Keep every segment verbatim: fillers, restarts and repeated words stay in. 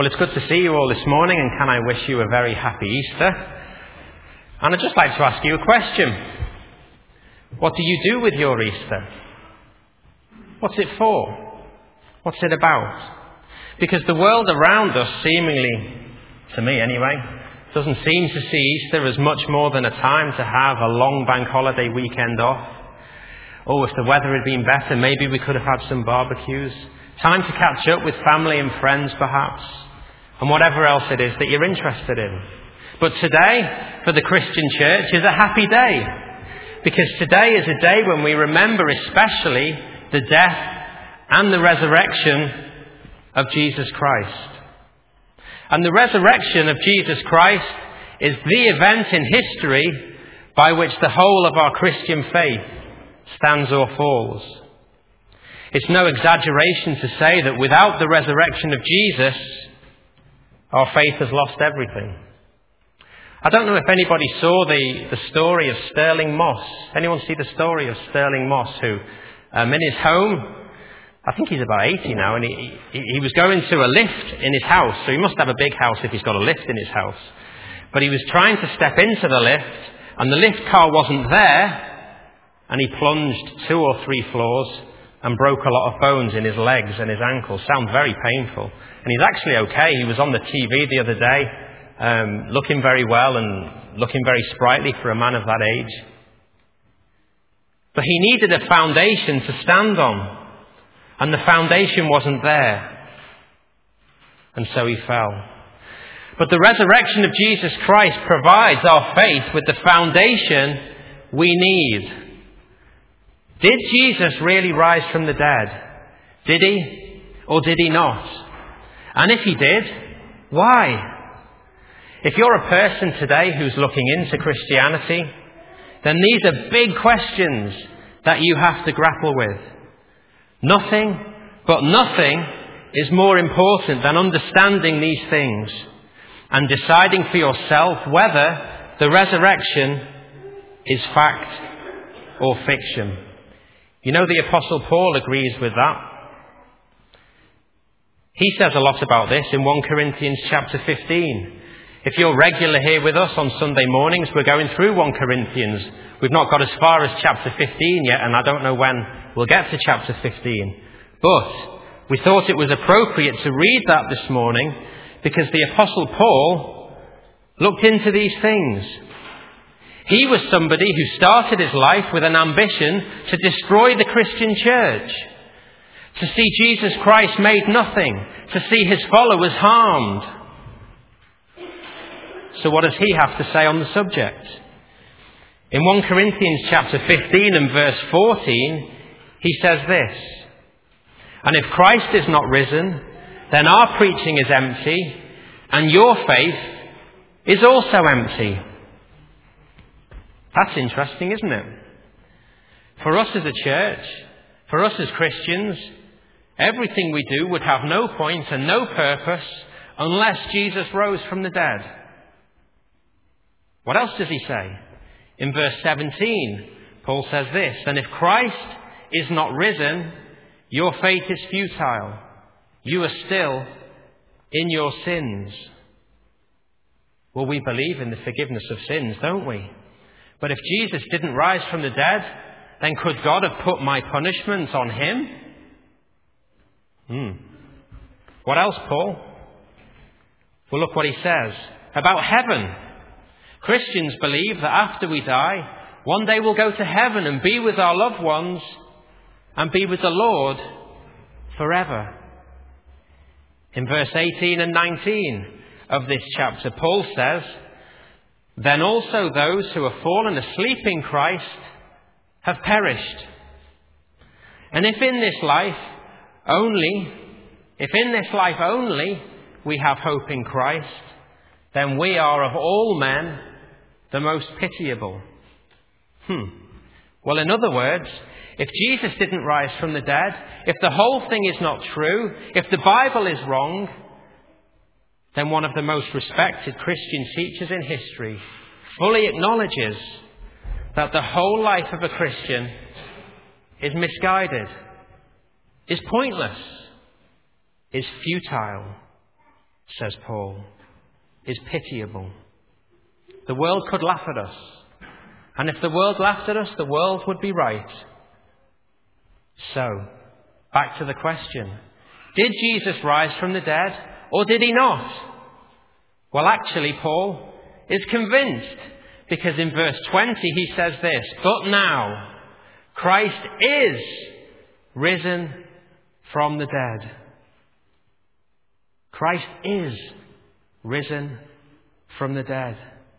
Well, it's good to see you all this morning, and can I wish you a very happy Easter? And I'd just like to ask you a question. What do you do with your Easter? What's it for? What's it about? Because the world around us seemingly, to me anyway, doesn't seem to see Easter as much more than a time to have a long bank holiday weekend off. Oh, if the weather had been better, maybe we could have had some barbecues. Time to catch up with family and friends, perhaps. And whatever else it is that you're interested in. But today, for the Christian church, is a happy day. Because today is a day when we remember especially the death and the resurrection of Jesus Christ. And the resurrection of Jesus Christ is the event in history by which the whole of our Christian faith stands or falls. It's no exaggeration to say that without the resurrection of Jesus, our faith has lost everything. I don't know if anybody saw the, the story of Sterling Moss. Anyone see the story of Sterling Moss, who um, in his home, I think he's about eighty now, and he, he, he was going to a lift in his house, so he must have a big house if he's got a lift in his house. But he was trying to step into the lift, and the lift car wasn't there, and he plunged two or three floors and broke a lot of bones in his legs and his ankles. Sounds very painful. And he's actually okay. He was on the T V the other day, um, looking very well and looking very sprightly for a man of that age. But he needed a foundation to stand on. And the foundation wasn't there. And so he fell. But the resurrection of Jesus Christ provides our faith with the foundation we need. Did Jesus really rise from the dead? Did he? Or did he not? And if he did, why? If you're a person today who's looking into Christianity, then these are big questions that you have to grapple with. Nothing, but nothing is more important than understanding these things and deciding for yourself whether the resurrection is fact or fiction. You know, the Apostle Paul agrees with that. He says a lot about this in First Corinthians chapter fifteen. If you're regular here with us on Sunday mornings, we're going through First Corinthians. We've not got as far as chapter fifteen yet, and I don't know when we'll get to chapter fifteen. But we thought it was appropriate to read that this morning because the Apostle Paul looked into these things. He was somebody who started his life with an ambition to destroy the Christian church, to see Jesus Christ made nothing, to see his followers harmed. So what does he have to say on the subject? In First Corinthians chapter fifteen and verse fourteen, he says this: "And if Christ is not risen, then our preaching is empty, and your faith is also empty." That's interesting, isn't it? For us as a church, for us as Christians, everything we do would have no point and no purpose unless Jesus rose from the dead. What else does he say? In verse seventeen, Paul says this: "And if Christ is not risen, your faith is futile. You are still in your sins." Well, we believe in the forgiveness of sins, don't we? But if Jesus didn't rise from the dead, then could God have put my punishment on him? Hmm. What else, Paul? Well, look what he says about heaven. Christians believe that after we die, one day we'll go to heaven and be with our loved ones and be with the Lord forever. In verse eighteen and nineteen of this chapter, Paul says, "Then also those who have fallen asleep in Christ have perished. And if in this life only, if in this life only we have hope in Christ, then we are of all men the most pitiable." Hmm. Well, in other words, if Jesus didn't rise from the dead, if the whole thing is not true, if the Bible is wrong, then one of the most respected Christian teachers in history fully acknowledges that the whole life of a Christian is misguided, is pointless, is futile. says Paul, is pitiable. The world could laugh at us. And if the world laughed at us, the world would be right. So, back to the question. Did Jesus rise from the dead, or did he not? Well, actually, Paul is convinced, because in verse twenty he says this, "But now Christ is risen from the dead." Christ is risen from the dead.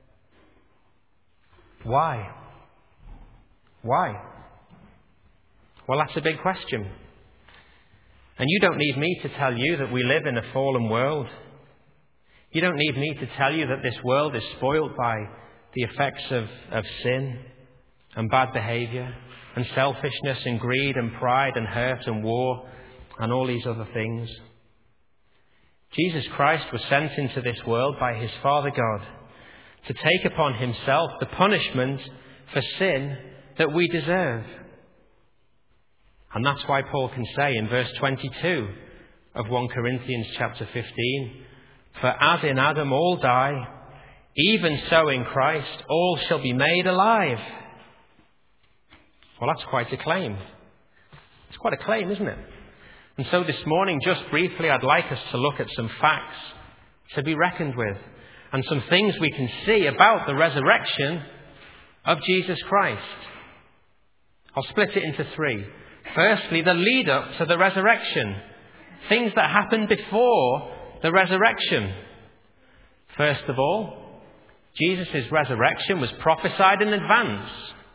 Why? Why? Well, that's a big question. And you don't need me to tell you that we live in a fallen world. You don't need me to tell you that this world is spoilt by the effects of, of sin and bad behaviour and selfishness and greed and pride and hurt and war and all these other things. Jesus Christ was sent into this world by his Father God to take upon himself the punishment for sin that we deserve. And that's why Paul can say in verse twenty-two of First Corinthians chapter fifteen, "For as in Adam all die, even so in Christ all shall be made alive." Well, that's quite a claim. It's quite a claim, isn't it? And so this morning, just briefly, I'd like us to look at some facts to be reckoned with and some things we can see about the resurrection of Jesus Christ. I'll split it into three. Firstly, the lead up to the resurrection. Things that happened before the resurrection. First of all, Jesus' resurrection was prophesied in advance.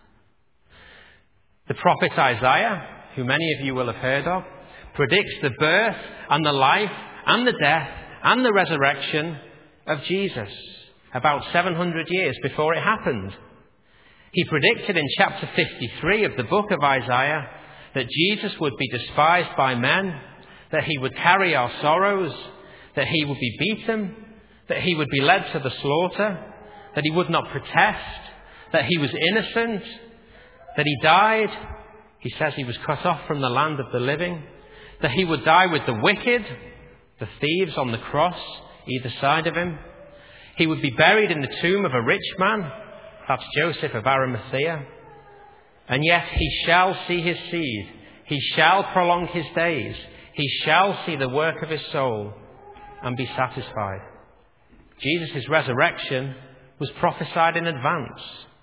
The prophet Isaiah, who many of you will have heard of, predicts the birth and the life and the death and the resurrection of Jesus about seven hundred years before it happened. He predicted in chapter fifty-three of the book of Isaiah that Jesus would be despised by men, that he would carry our sorrows, that he would be beaten, that he would be led to the slaughter, that he would not protest, that he was innocent, that he died. He says he was cut off from the land of the living, that he would die with the wicked, the thieves on the cross, either side of him. He would be buried in the tomb of a rich man, that's Joseph of Arimathea. And yet he shall see his seed. He shall prolong his days. He shall see the work of his soul and be satisfied. Jesus' resurrection was prophesied in advance.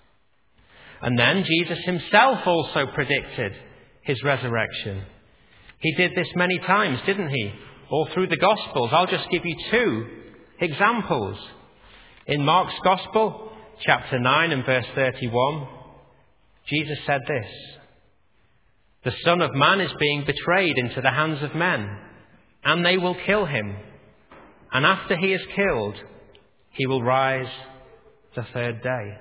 And then Jesus himself also predicted his resurrection. He did this many times, didn't he? All through the Gospels. I'll just give you two examples. In Mark's Gospel, chapter nine and verse thirty-one, Jesus said this: "The Son of Man is being betrayed into the hands of men, and they will kill him. And after he is killed, he will rise the third day."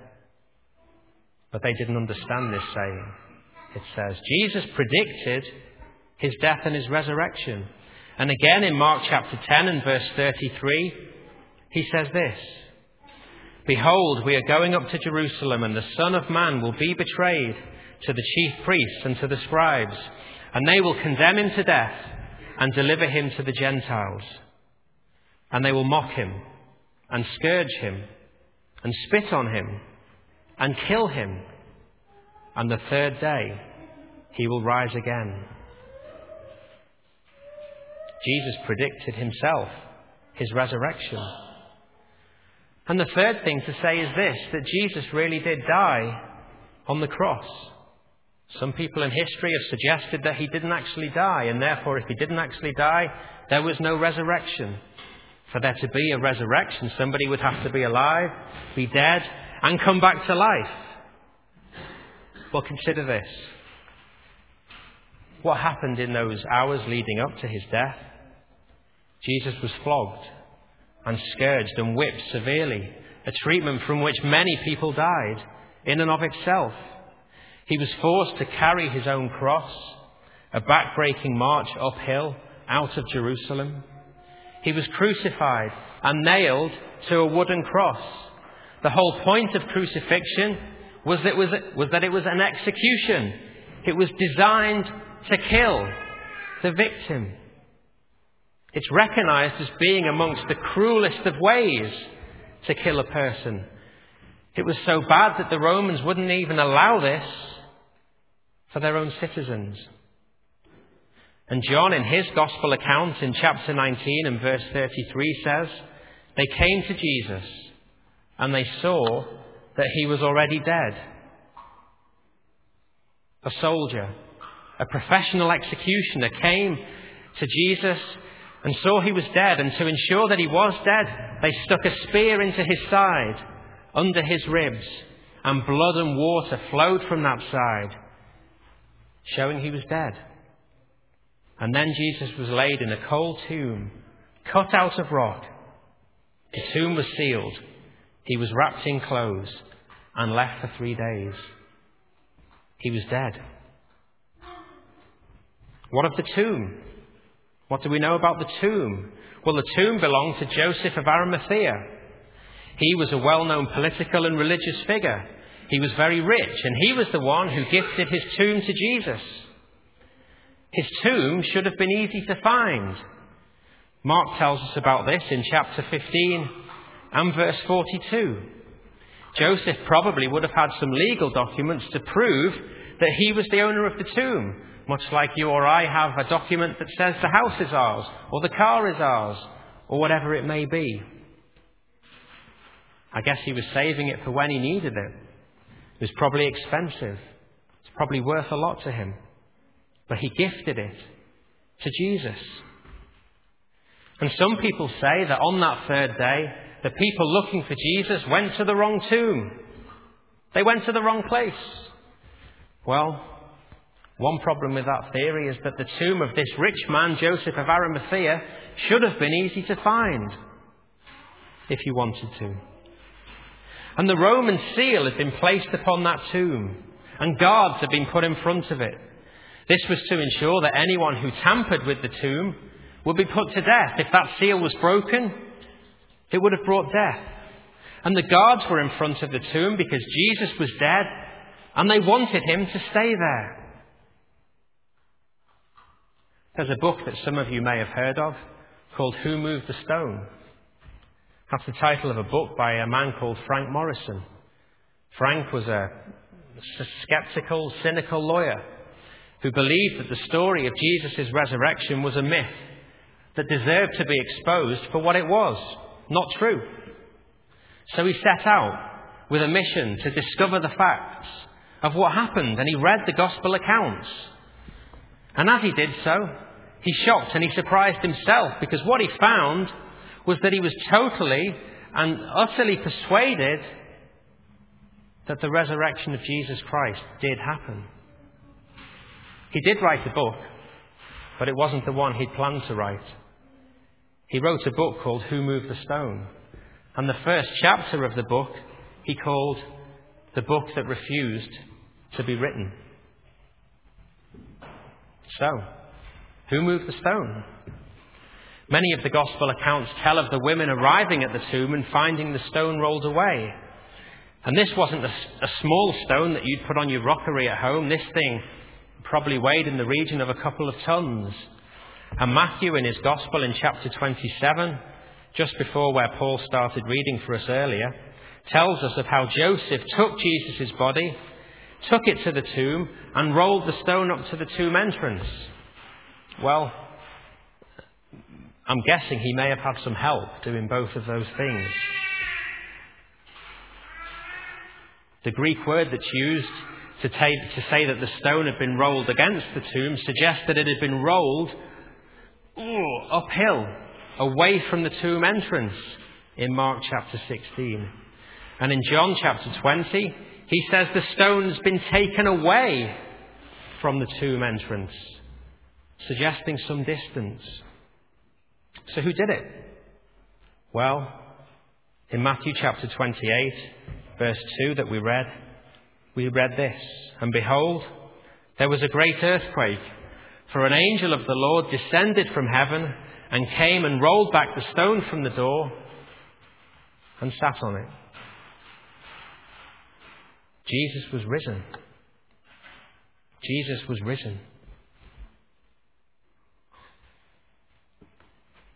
But they didn't understand this saying. It says, Jesus predicted his death and his resurrection. And again in Mark chapter ten and verse thirty-three, he says this: "Behold, we are going up to Jerusalem, and the Son of Man will be betrayed to the chief priests and to the scribes, and they will condemn him to death and deliver him to the Gentiles. And they will mock him and scourge him and spit on him and kill him. And the third day he will rise again." Jesus predicted himself his resurrection. And the third thing to say is this, that Jesus really did die on the cross. Some people in history have suggested that he didn't actually die, and therefore if he didn't actually die, there was no resurrection. For there to be a resurrection, somebody would have to be alive, be dead, and come back to life. Well, consider this. What happened in those hours leading up to his death? Jesus was flogged and scourged and whipped severely, a treatment from which many people died in and of itself. He was forced to carry his own cross, a back-breaking march uphill out of Jerusalem. He was crucified and nailed to a wooden cross. The whole point of crucifixion was that it was, was that it was an execution. It was designed to kill the victim. It's recognized as being amongst the cruelest of ways to kill a person. It was so bad that the Romans wouldn't even allow this for their own citizens. And John, in his gospel account in chapter nineteen and verse thirty-three, says, they came to Jesus and they saw that he was already dead. A soldier, a professional executioner, came to Jesus and saw he was dead, and to ensure that he was dead, they stuck a spear into his side, under his ribs, and blood and water flowed from that side, showing he was dead. And then Jesus was laid in a cold tomb, cut out of rock. The tomb was sealed. He was wrapped in clothes and left for three days. He was dead. What of the tomb? What do we know about the tomb? Well, the tomb belonged to Joseph of Arimathea. He was a well-known political and religious figure. He was very rich, and he was the one who gifted his tomb to Jesus. His tomb should have been easy to find. Mark tells us about this in chapter fifteen and verse forty-two. Joseph probably would have had some legal documents to prove that he was the owner of the tomb, much like you or I have a document that says the house is ours, or the car is ours, or whatever it may be. I guess he was saving it for when he needed it. It was probably expensive. It's probably worth a lot to him. But he gifted it to Jesus. And some people say that on that third day, the people looking for Jesus went to the wrong tomb. They went to the wrong place. Well, one problem with that theory is that the tomb of this rich man, Joseph of Arimathea, should have been easy to find if you wanted to. And the Roman seal had been placed upon that tomb, and guards had been put in front of it. This was to ensure that anyone who tampered with the tomb would be put to death. If that seal was broken, it would have brought death. And the guards were in front of the tomb because Jesus was dead, and they wanted him to stay there. There's a book that some of you may have heard of called Who Moved the Stone? That's the title of a book by a man called Frank Morrison. Frank was a skeptical, cynical lawyer who believed that the story of Jesus' resurrection was a myth that deserved to be exposed for what it was, not true. So he set out with a mission to discover the facts of what happened, and he read the gospel accounts. And as he did so, he shocked and he surprised himself, because what he found was that he was totally and utterly persuaded that the resurrection of Jesus Christ did happen. He did write a book, but it wasn't the one he'd planned to write. He wrote a book called Who Moved the Stone? And the first chapter of the book he called The Book That Refused to Be Written. So, who moved the stone? Many of the gospel accounts tell of the women arriving at the tomb and finding the stone rolled away. And this wasn't a, a small stone that you'd put on your rockery at home. This thing probably weighed in the region of a couple of tons. And Matthew, in his gospel in chapter twenty-seven, just before where Paul started reading for us earlier, tells us of how Joseph took Jesus' body, took it to the tomb, and rolled the stone up to the tomb entrance. Well, I'm guessing he may have had some help doing both of those things. The Greek word that's used to, take, to say that the stone had been rolled against the tomb suggests that it had been rolled ooh, uphill, away from the tomb entrance in Mark chapter sixteen. And in John chapter twenty, he says the stone's been taken away from the tomb entrance, suggesting some distance. So who did it? Well, in Matthew chapter twenty-eight, verse two that we read, we read this, and behold, there was a great earthquake, for an angel of the Lord descended from heaven and came and rolled back the stone from the door and sat on it. Jesus was risen. Jesus was risen.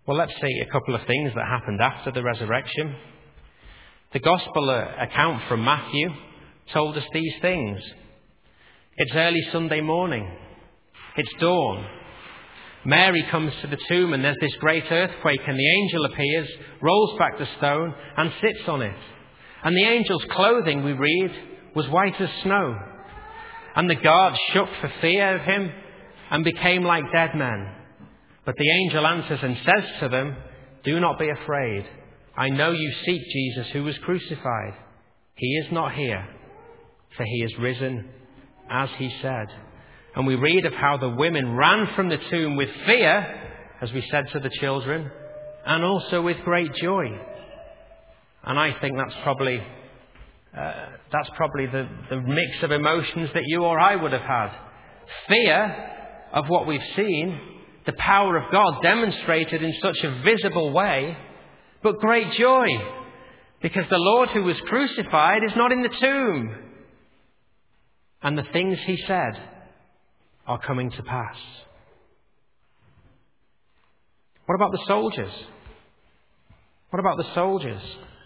Well, let's see a couple of things that happened after the resurrection. The Gospel account from Matthew told us these things. It's early Sunday morning. It's dawn. Mary comes to the tomb and there's this great earthquake and the angel appears, rolls back the stone and sits on it. And the angel's clothing, we read, was white as snow. And the guards shook for fear of him and became like dead men. But the angel answers and says to them, "Do not be afraid. I know you seek Jesus who was crucified. He is not here, for he is risen, as he said." And we read of how the women ran from the tomb with fear, as we said to the children, and also with great joy. And I think that's probably uh, that's probably the, the mix of emotions that you or I would have had. Fear of what we've seen, the power of God demonstrated in such a visible way, but great joy, because the Lord who was crucified is not in the tomb. And the things he said are coming to pass. What about the soldiers? What about the soldiers?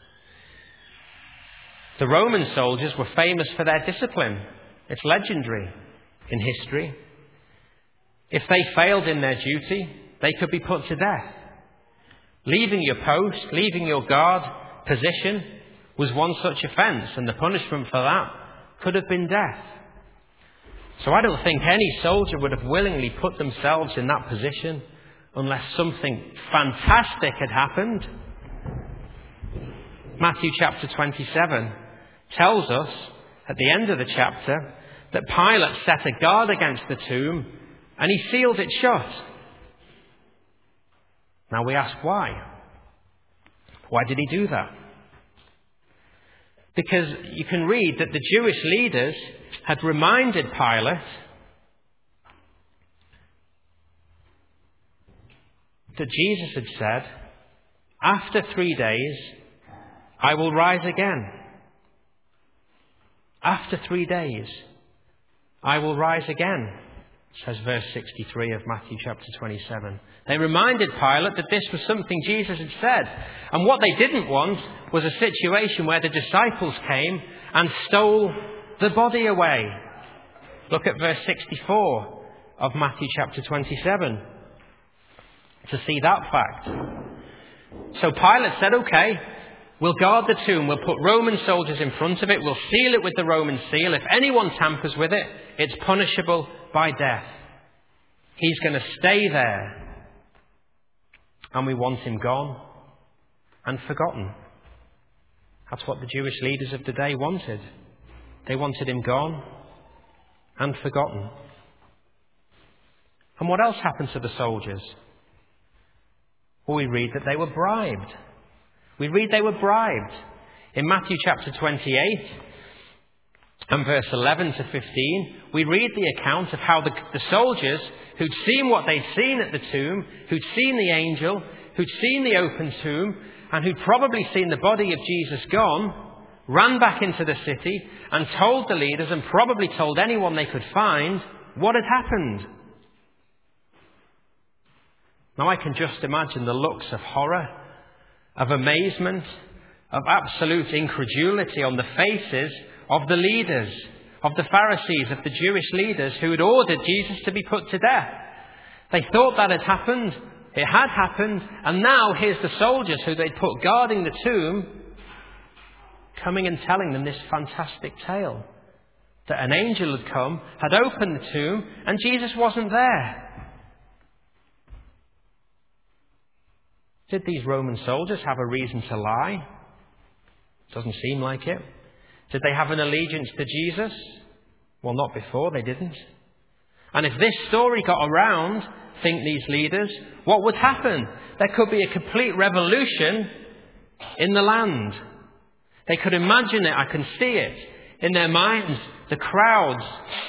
The Roman soldiers were famous for their discipline. It's legendary in history. If they failed in their duty, they could be put to death. Leaving your post, leaving your guard position was one such offence, and the punishment for that could have been death. So I don't think any soldier would have willingly put themselves in that position unless something fantastic had happened. Matthew chapter twenty-seven tells us at the end of the chapter that Pilate set a guard against the tomb and he sealed it shut. Now we ask why? Why did he do that? Because you can read that the Jewish leaders had reminded Pilate that Jesus had said, "After three days, I will rise again." After three days, I will rise again, says verse sixty-three of Matthew chapter twenty-seven. They reminded Pilate that this was something Jesus had said. And what they didn't want was a situation where the disciples came and stole the body away. Look at verse sixty-four of Matthew chapter twenty-seven to see that fact. So Pilate said, "Okay, we'll guard the tomb. We'll put Roman soldiers in front of it. We'll seal it with the Roman seal. If anyone tampers with it, it's punishable by death. He's going to stay there. And we want him gone and forgotten." That's what the Jewish leaders of the day wanted. They wanted him gone and forgotten. And what else happened to the soldiers? Well, we read that they were bribed. We read they were bribed. In Matthew chapter twenty-eight and verse eleven to fifteen, we read the account of how the, the soldiers who'd seen what they'd seen at the tomb, who'd seen the angel, who'd seen the open tomb, and who'd probably seen the body of Jesus gone, ran back into the city and told the leaders, and probably told anyone they could find, what had happened. Now I can just imagine the looks of horror, of amazement, of absolute incredulity on the faces of the leaders, of the Pharisees, of the Jewish leaders who had ordered Jesus to be put to death. They thought that had happened. It had happened. And now here's the soldiers who they'd put guarding the tomb coming and telling them this fantastic tale. That an angel had come, had opened the tomb, and Jesus wasn't there. Did these Roman soldiers have a reason to lie? Doesn't seem like it. Did they have an allegiance to Jesus? Well, not before, they didn't. And if this story got around, think these leaders, what would happen? There could be a complete revolution in the land. They could imagine it, I can see it in their minds, the crowds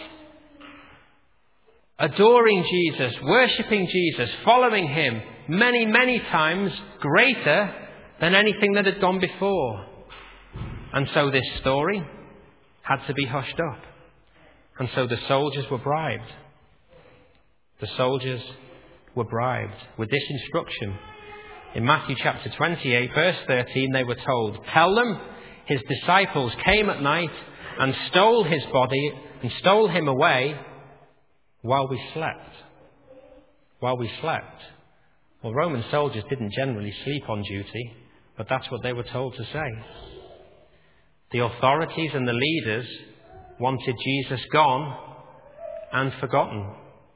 adoring Jesus, worshipping Jesus, following him many, many times greater than anything that had gone before. And so this story had to be hushed up. And so the soldiers were bribed. The soldiers were bribed with this instruction: In Matthew chapter twenty-eight, verse thirteen, they were told, "Tell them his disciples came at night and stole his body and stole him away while we slept." While we slept. Well, Roman soldiers didn't generally sleep on duty, but that's what they were told to say. The authorities and the leaders wanted Jesus gone and forgotten.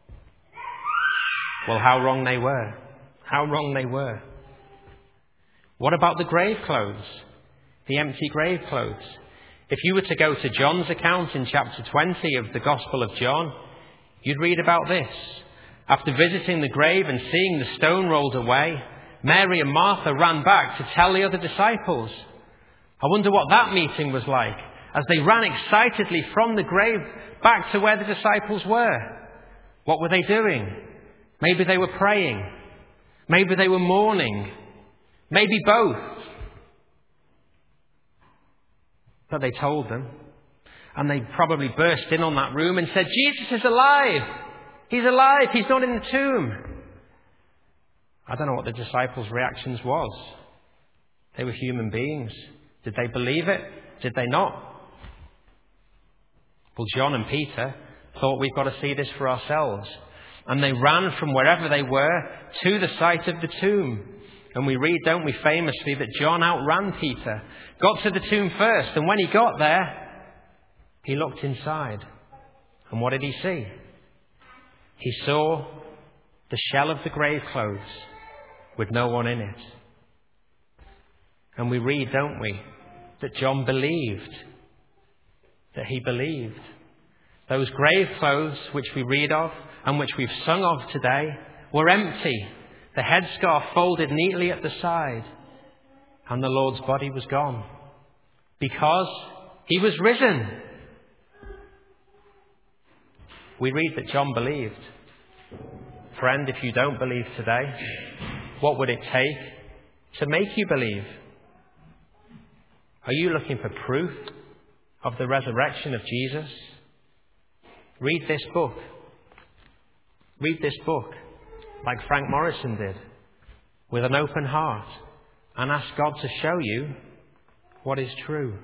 Well, how wrong they were. How wrong they were. What about the grave clothes? The empty grave clothes? If you were to go to John's account in chapter twenty of the Gospel of John, you'd read about this. After visiting the grave and seeing the stone rolled away, Mary and Martha ran back to tell the other disciples. I wonder what that meeting was like, as they ran excitedly from the grave back to where the disciples were. What were they doing? Maybe they were praying. Maybe they were mourning. Maybe both. But they told them. And they probably burst in on that room and said, "Jesus is alive! He's alive! He's not in the tomb!" I don't know what the disciples' reactions was. They were human beings. Did they believe it? Did they not? Well, John and Peter thought, we've got to see this for ourselves. And they ran from wherever they were to the site of the tomb. And we read, don't we, famously, that John outran Peter, got to the tomb first, and when he got there, he looked inside. And what did he see? He saw the shell of the grave clothes with no one in it. And we read, don't we, that John believed, that he believed. Those grave clothes which we read of and which we've sung of today were empty. The headscarf folded neatly at the side, and the Lord's body was gone because he was risen. We read that John believed. Friend, if you don't believe today, what would it take to make you believe? Are you looking for proof of the resurrection of Jesus? Read this book. Read this book like Frank Morrison did, with an open heart, and ask God to show you what is true.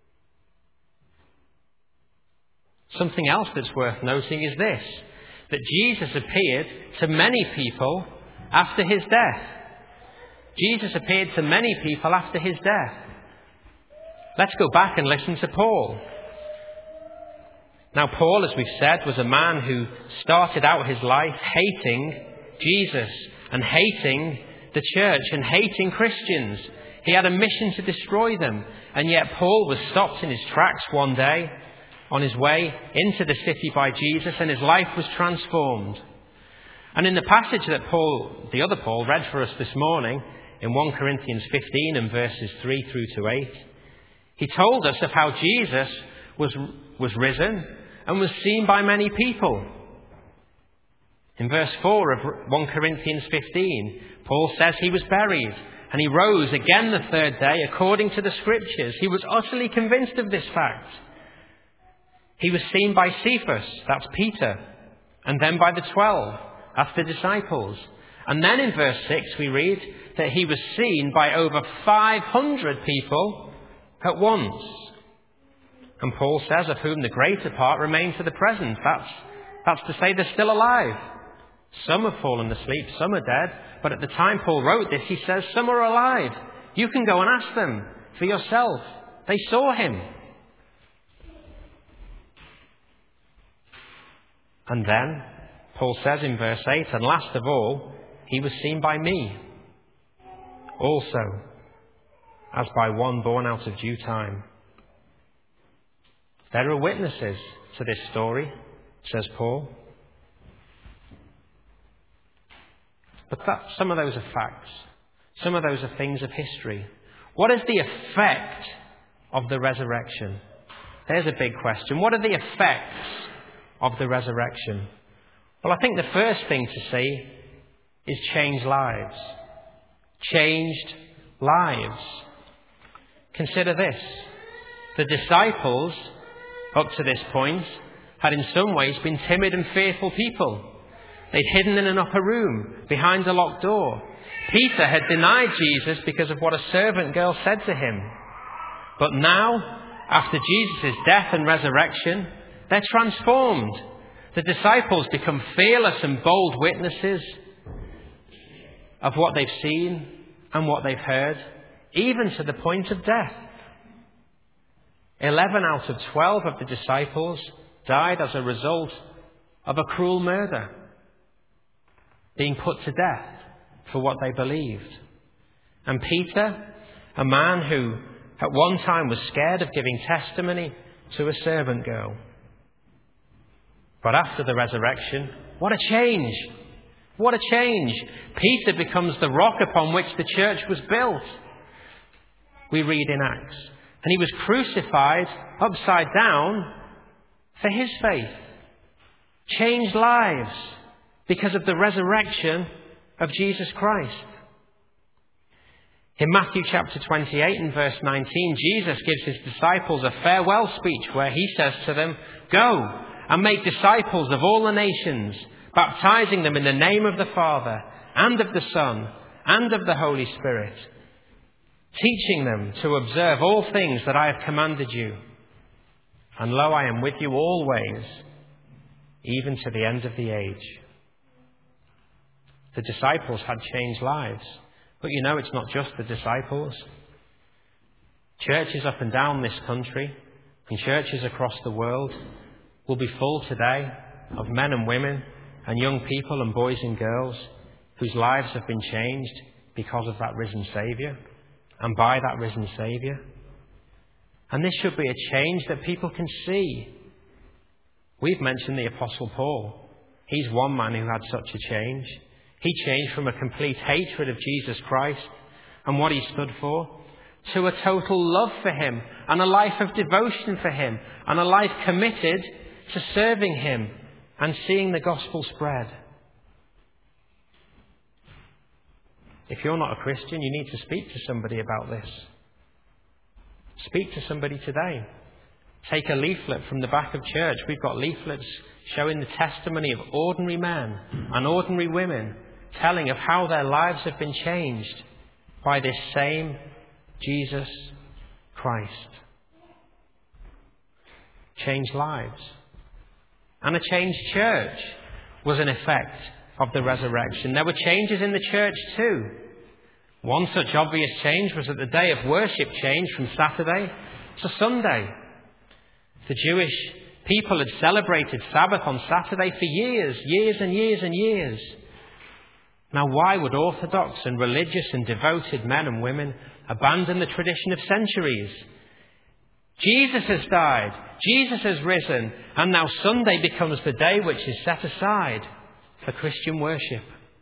Something else that's worth noting is this, that Jesus appeared to many people after his death. Jesus appeared to many people after his death. Let's go back and listen to Paul. Now, Paul, as we've said, was a man who started out his life hating Jesus and hating the church and hating Christians. He had a mission to destroy them. And yet Paul was stopped in his tracks one day on his way into the city by Jesus, and his life was transformed. And in the passage that Paul, the other Paul, read for us this morning, in First Corinthians fifteen and verses three through to eight, he told us of how Jesus was, was risen and was seen by many people. In verse four of First Corinthians fifteen, Paul says he was buried and he rose again the third day according to the Scriptures. He was utterly convinced of this fact. He was seen by Cephas, that's Peter, and then by the twelve, that's the disciples. And then in verse six we read that he was seen by over five hundred people at once. And Paul says, of whom the greater part remain to the present. That's, that's to say they're still alive. Some have fallen asleep, some are dead. But at the time Paul wrote this, he says, some are alive. You can go and ask them for yourself. They saw him. And then, Paul says in verse eight, and last of all, he was seen by me also, as by one born out of due time. There are witnesses to this story, says Paul. But that, some of those are facts. Some of those are things of history. What is the effect of the resurrection? There's a big question. What are the effects of the resurrection? Well, I think the first thing to see is changed lives. Changed lives. Consider this. The disciples, up to this point, had in some ways been timid and fearful people. They'd hidden in an upper room, behind a locked door. Peter had denied Jesus because of what a servant girl said to him. But now, after Jesus' death and resurrection, they're transformed. The disciples become fearless and bold witnesses of what they've seen and what they've heard, even to the point of death. Eleven out of twelve of the disciples died as a result of a cruel murder, being put to death for what they believed. And Peter, a man who at one time was scared of giving testimony to a servant girl. But after the resurrection, what a change! What a change! Peter becomes the rock upon which the church was built. We read in Acts. And he was crucified upside down for his faith. Changed lives because of the resurrection of Jesus Christ. In Matthew chapter twenty-eight and verse nineteen, Jesus gives his disciples a farewell speech where he says to them, "Go and make disciples of all the nations, baptizing them in the name of the Father and of the Son and of the Holy Spirit, teaching them to observe all things that I have commanded you. And lo, I am with you always, even to the end of the age." The disciples had changed lives. But you know, it's not just the disciples. Churches up and down this country and churches across the world will be full today of men and women and young people and boys and girls whose lives have been changed because of that risen Saviour and by that risen Saviour. And this should be a change that people can see. We've mentioned the Apostle Paul. He's one man who had such a change. He changed from a complete hatred of Jesus Christ and what he stood for to a total love for him and a life of devotion for him and a life committed to serving him and seeing the gospel spread. If you're not a Christian, you need to speak to somebody about this. Speak to somebody today. Take a leaflet from the back of church. We've got leaflets showing the testimony of ordinary men and ordinary women, telling of how their lives have been changed by this same Jesus Christ. Changed lives. And a changed church was an effect of the resurrection. There were changes in the church too. One such obvious change was that the day of worship changed from Saturday to Sunday. The Jewish people had celebrated Sabbath on Saturday for years, years and years and years. Now, why would orthodox and religious and devoted men and women abandon the tradition of centuries? Jesus has died, Jesus has risen, and now Sunday becomes the day which is set aside for Christian worship.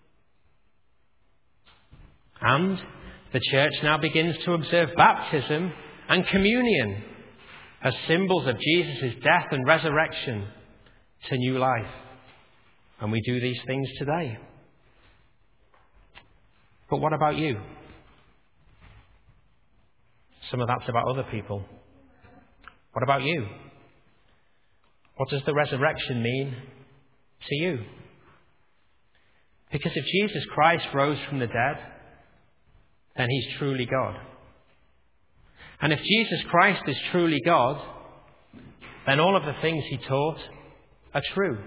And the church now begins to observe baptism and communion as symbols of Jesus' death and resurrection to new life. And we do these things today. But what about you? Some of that's about other people. What about you? What does the resurrection mean to you? Because if Jesus Christ rose from the dead, then he's truly God. And if Jesus Christ is truly God, then all of the things he taught are true.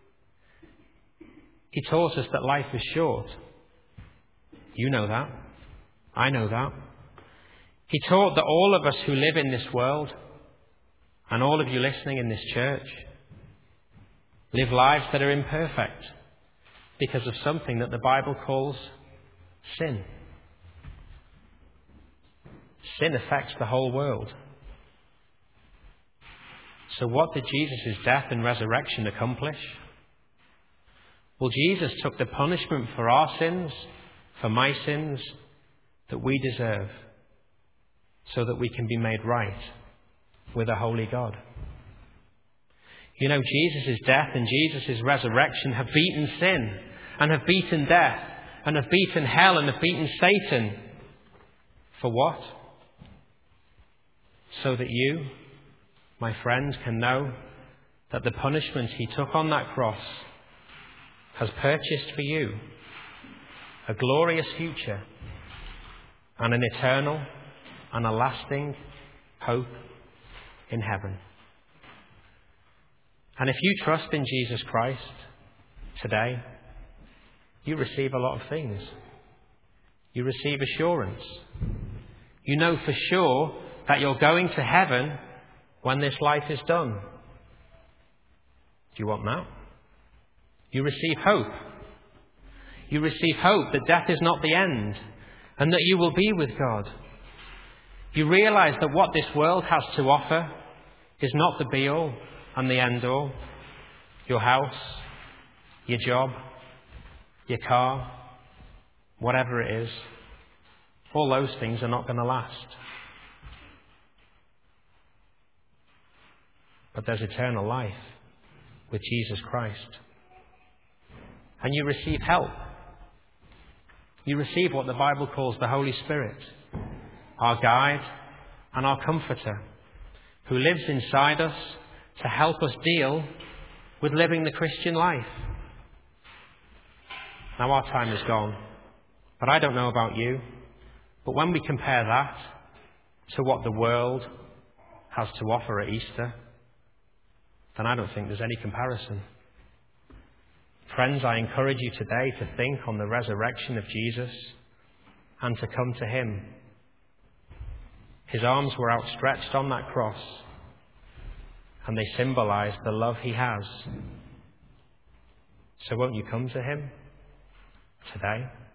He taught us that life is short. You know that. I know that. He taught that all of us who live in this world, and all of you listening in this church, live lives that are imperfect because of something that the Bible calls sin. Sin affects the whole world. So what did Jesus' death and resurrection accomplish? Well, Jesus took the punishment for our sins, for my sins, that we deserve, so that we can be made right with a holy God. You know, Jesus' death and Jesus' resurrection have beaten sin, and have beaten death, and have beaten hell, and have beaten Satan. For what? So that you, my friend, can know that the punishment he took on that cross has purchased for you a glorious future, and an eternal and a lasting hope in heaven. And if you trust in Jesus Christ today, you receive a lot of things. You receive assurance. You know for sure that you're going to heaven when this life is done. Do you want that? You receive hope. You receive hope that death is not the end and that you will be with God. You realize that what this world has to offer is not the be-all and the end-all. Your house, your job, your car, whatever it is, all those things are not going to last. But there's eternal life with Jesus Christ. And you receive help. You receive what the Bible calls the Holy Spirit, our guide and our comforter, who lives inside us to help us deal with living the Christian life. Now our time is gone, but I don't know about you, but when we compare that to what the world has to offer at Easter, then I don't think there's any comparison. Friends, I encourage you today to think on the resurrection of Jesus and to come to him. His arms were outstretched on that cross, and they symbolize the love he has. So won't you come to him today?